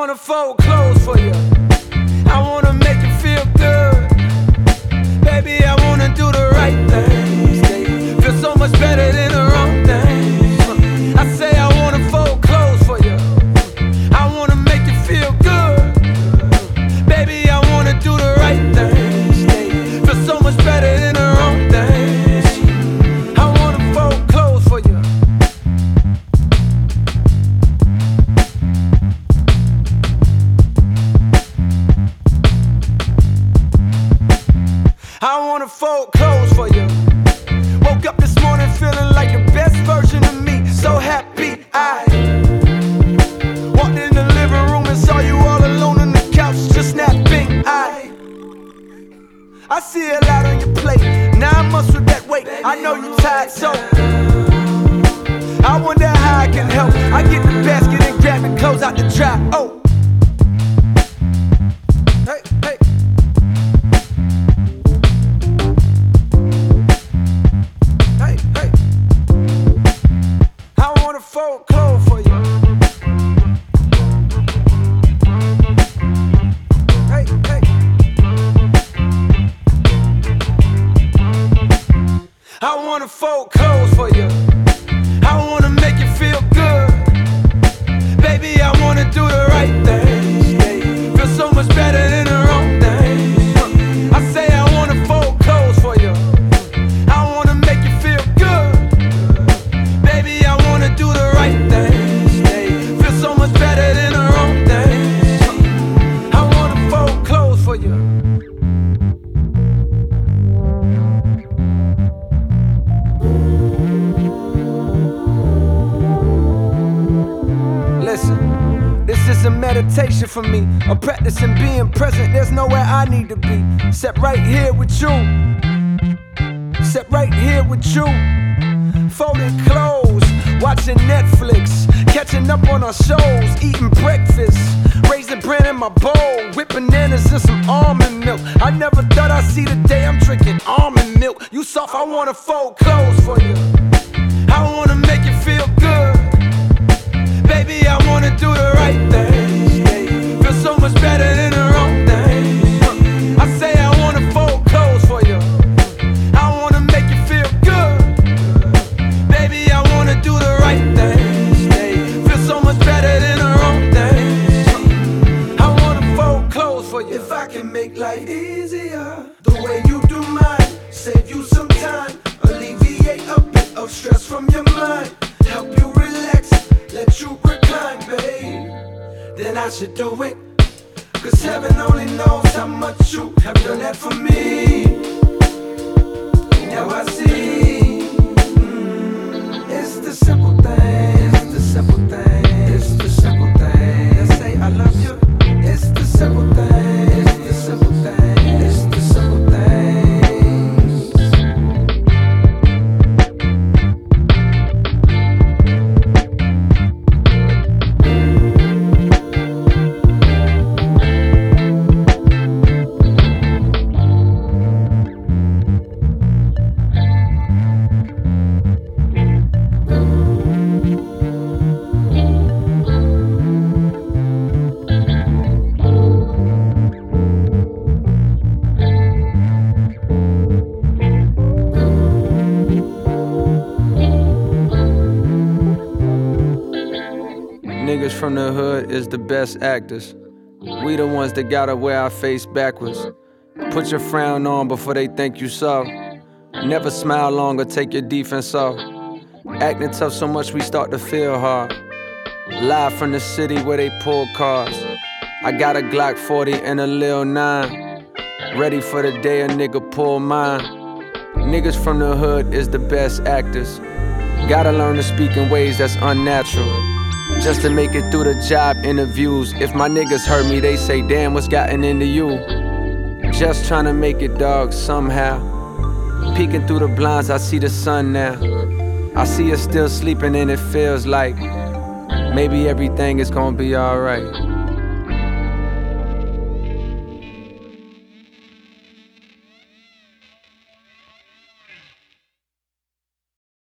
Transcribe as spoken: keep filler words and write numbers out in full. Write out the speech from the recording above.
wanna fold clothes for you. I wanna make you feel good. Baby, I wanna do the right things. They feel so much better than the wrong things. I say I wanna fold clothes for you. I wanna make you feel good. Baby, I wanna do the right things. They feel so much better than the wrong things. I wanna fold clothes for you. I wanna fold clothes for you. Woke up this morning feeling like the best version of me. So happy I walked in the living room and saw you all alone on the couch, just napping. I I see a lot on your plate. Nine months with that weight. I know you tired, so I wonder how I can help. I get the basket and grab the clothes out the drop. Oh, hey, hey. Fold clothes for you. Hey, hey. I wanna fold clothes for you. I wanna make you feel good. Baby, I wanna do the right things. They feel so much better than the wrong things. I say I wanna fold clothes for you. I wanna make you feel good. Baby, I wanna do the right things. They feel so much better than the wrong things. I wanna fold clothes for you. Listen, this is a meditation for me, a practice in being present. There's nowhere I need to be, except right here with you. Except right here with you. Folding clothes, watching Netflix, catching up on our shows, eating breakfast, raisin bran in my bowl, whip bananas and some almond milk. I never thought I'd see the day I'm drinking almond milk. You soft, I wanna fold clothes for you. I wanna make you feel good. Baby, I wanna do the right things. They feel so much better than the wrong things. I say I wanna fold clothes for you. I wanna make you feel good. Baby, I wanna do the right things. They feel so much better than the wrong things. I wanna fold clothes for you. If I can make life easier the way you do mine, save you some time, alleviate a bit of stress from your mind, help you relax, let you recline, babe, then I should do it. Cause heaven only knows how much you have done that for me. Now I see, mm, it's the simple things, it's the simple things, it's the simple things that say I love you. It's the simple things, it's the simple things, it's the simple things. Niggas from the hood is the best actors. We the ones that gotta wear our face backwards. Put your frown on before they think you soft. Never smile long or take your defense off. Acting tough so much we start to feel hard. Live from the city where they pull cars. I got a Glock forty and a Lil nine. Ready for the day a nigga pull mine. Niggas from the hood is the best actors. Gotta learn to speak in ways that's unnatural, just to make it through the job interviews. If my niggas hurt me, they say, damn, what's gotten into you? Just trying to make it, dog, somehow. Peeking through the blinds, I see the sun now. I see her still sleeping and it feels like maybe everything is gonna be alright.